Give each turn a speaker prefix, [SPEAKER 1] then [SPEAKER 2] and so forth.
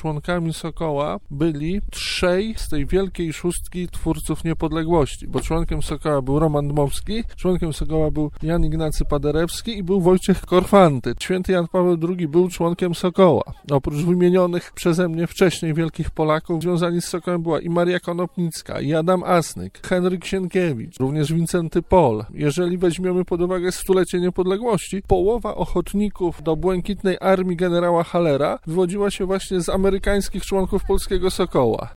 [SPEAKER 1] członkami Sokoła byli trzej z tej wielkiej szóstki twórców niepodległości, bo członkiem Sokoła był Roman Dmowski, członkiem Sokoła był Jan Ignacy Paderewski i był Wojciech Korfanty. Święty Jan Paweł II był członkiem Sokoła. Oprócz wymienionych przeze mnie wcześniej wielkich Polaków związani z Sokołem była i Maria Konopnicka, i Adam Asnyk, Henryk Sienkiewicz, również Wincenty Pol. Jeżeli weźmiemy pod uwagę stulecie niepodległości, połowa ochotników do Błękitnej Armii generała Hallera wywodziła się właśnie z amerykańskich członków polskiego Sokoła.